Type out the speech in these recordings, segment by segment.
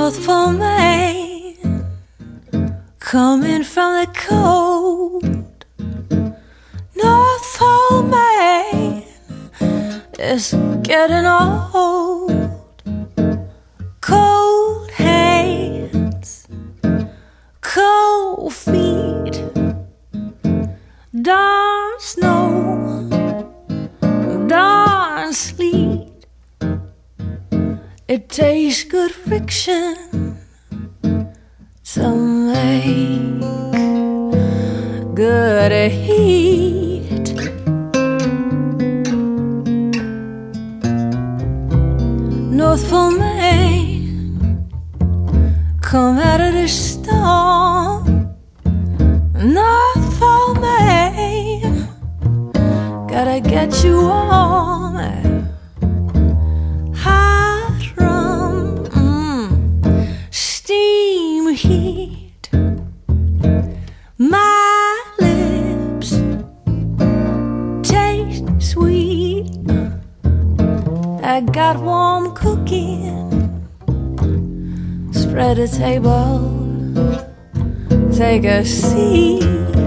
Northful Maine, coming from the cold. Northful Maine is getting old. Cold hands, cold feet, darn snow, darn sleet. It takes good friction to make good heat. Northful Maine, come out of the storm. Northful Maine, gotta get you warm. Hot rum, steam heat. My lips taste sweet. I got warm cooking. Spread a table, take a seat.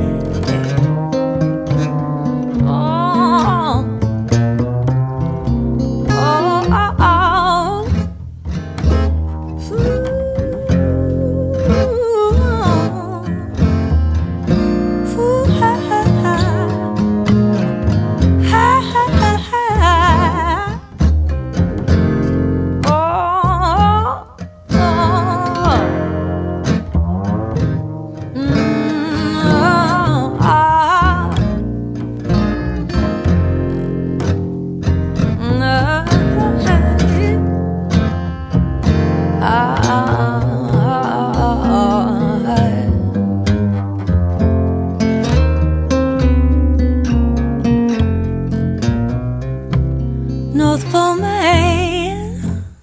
Northful Maine,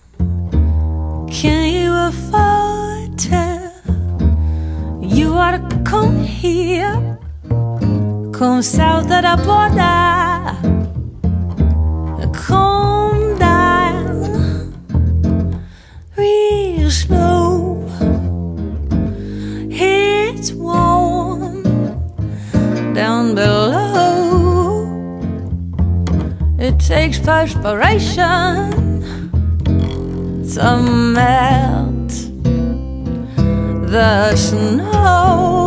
can you afford to? You ought to come here, come south of the border, come down real slow. It's warm down below. It takes perspiration to melt the snow.